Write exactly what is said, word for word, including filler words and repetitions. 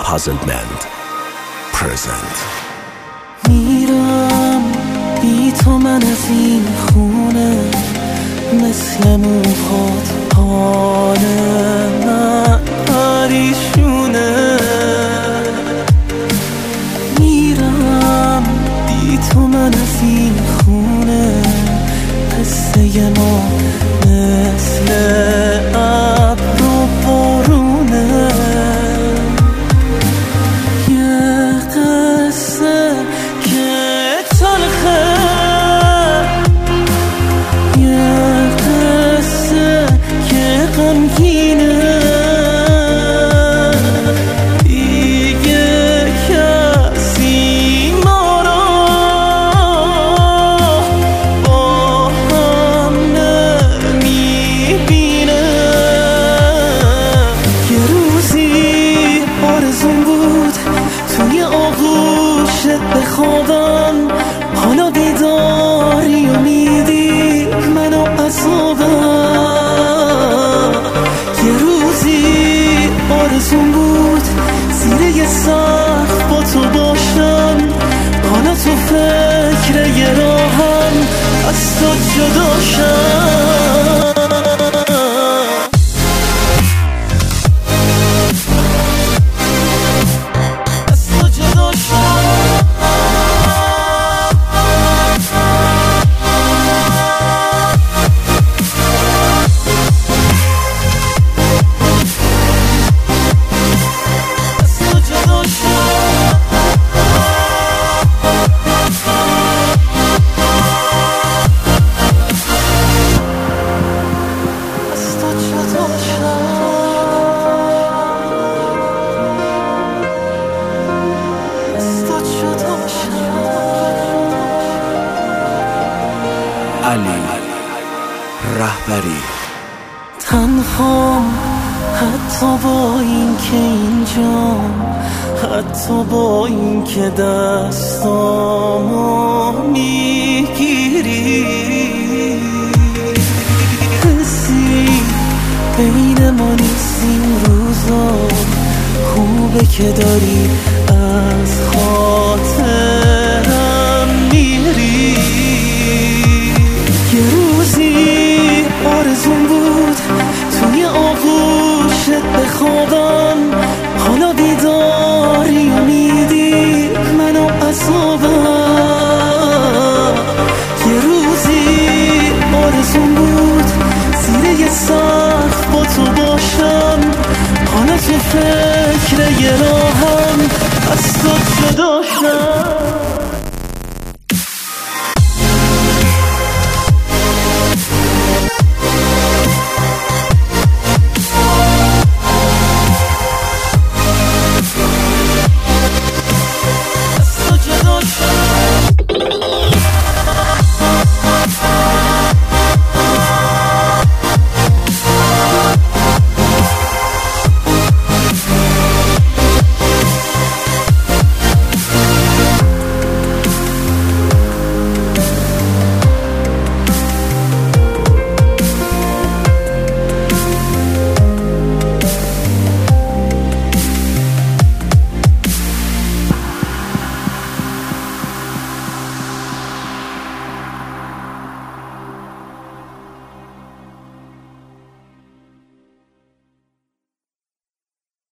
Puzzlement present. میرم بی تو من از این خونه، مثل موهات حال من پریشونه. میرم بی تو من از این خونه، قصه ما مثل ابر و بارونه. یه قصه که تلخه، یه قصه که غمگینه. دیگه کسی ما را با هم نمیبینه. یه روزی آرزون بود توی آغوشت بخوابم، حالا بیداری و میدی منو عذابم. یه روزی آرزون بود زیر یه سقف با تو باشم، حالا تو فکر یه راهم از تو جدا شم. علی رهبری. تنهام حتی با این که اینجام، حتی با این که دستامو میگیری. حسی بین ما نیست این روزا، خوبه که داری از خاطرم میری. یه روزی آرزون بود توی آغوشت بخوابم، حالا بیداری و میدی منو عذابم. یه روزی آرزون بود زیر یه سقف با تو باشم، حالا تو فکر یه راهم از تو جدا شم.